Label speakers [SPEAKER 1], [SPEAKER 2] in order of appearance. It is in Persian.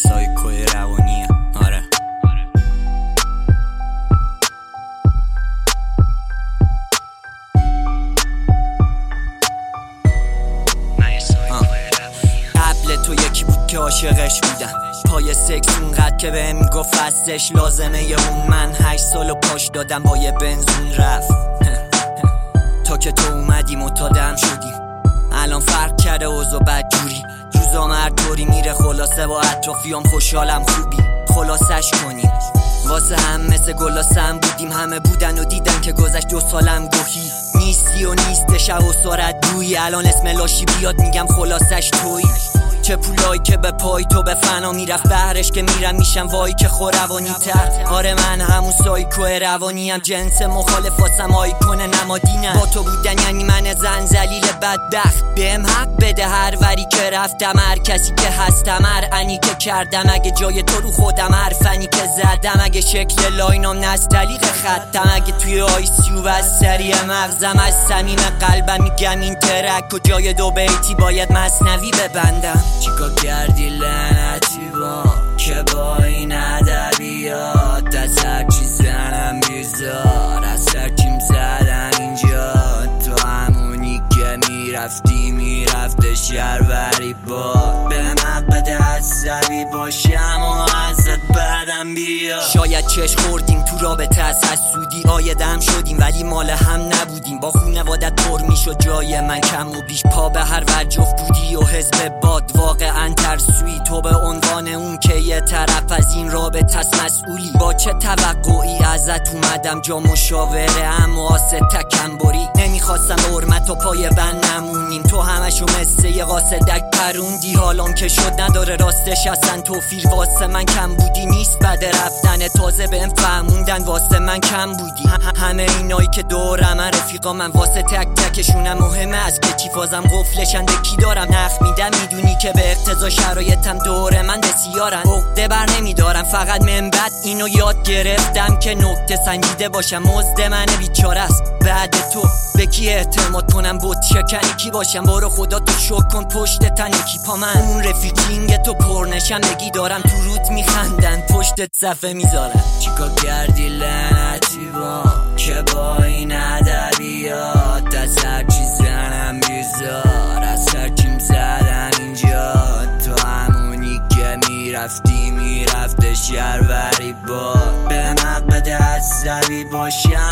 [SPEAKER 1] سایکوی روانیه. آره قبل تو یکی بود که عاشقش بودم، پای سکس اونقدر که بهم میگفت هستش لازمه اون. من 8 سالو پاش دادم با یه بنزون رفت تا که تو اومدیم و تا دم شدیم. الان فرق کرده اوضاع بدجوری، روزام هر طوری میره خلاصه با اطرافیام خوشحالم خوبی. خلاصش کنیم واسه هم مثل گلاسم بودیم، همه بودن و دیدن که گذشت 2 سالم گوهی نیستی و نیست شب و سارت دوی. الان اسم لاشی بیاد میگم خلاصش توی. چه پولایی که به پای تو به فنا میرفت، بهرش که میرم میشم وای که خوروانی تر. آره من همون سایکو روانیم، جنس مخالف واسم آیکون نمادینم. با تو بودن یعنی من زنزلیل بدبخت، بهم حق بده هر وری که رفتم، هر کسی که هستم، هر انی که کردم. اگه جای تو رو خودم، هر فنی که زدم، اگه شکل لاینام نستلیق خطم، اگه توی آیسیو بستری مغزم، از صمیم قلبم میگم این ترک و جای 2 بیتی باید مثنوی ببندم. چیکار کردی لعنتی با که با این ادبیات، دست هرچی زنم بیزار، از هرچیم زدم اینجا. تو همونی که میرفته شهروری با به مقبد عصبی باشم و ازت بعدم بیا. شاید چشم خوردیم تو رابطه از حسودی، آیدم شدیم ولی مال هم نبودیم. با خونوادت پر میشد جای من کم و بیش، پا به هر ور جفت بودی و حزب باد. واقعا ترسوی تو به عنوان اون که یه طرف از این رابطه است مسئولی. با چه توقعی ازت اومدم جا مشاوره هم واسه تکمبری. نمیخواستم حرمت و پای بند نمونیم، تو همشو مثل یه قاصدک پروندی. حالام که شد نداره راستش اصلا توفیر، واسه من کم بودی نیست بعد رفتن. تازه بهم فهموندن واسه من کم بودی. همه اینایی که دورم رفیقا من، واسه تک تکشونم مهمه از که چی فازم قفلشن به کی دارم نخ میدم. میدونی که به اقتضا شرایطم دوره من بسیارن، عقده بر نمیدارم فقط من بد اینو یاد گرفتم که نکته سنجیده باشم. مزد من بیچاره است بعد تو، به کی اعتماد کنم بوت شکنی کی باشم. برو خدا تو شک کن پشت تن کی پا من. اون رفیقینگ تو پرنشم بگی دارم تو روت میخندن پشتت صفه میذارم. چیکار کردی لعنتی با که با این ادبیات، دست هرچی زنم بیزار، از هرچیم زدم اینجا. تو همونی که میرفته شهروری با به مقبد عصبی باشم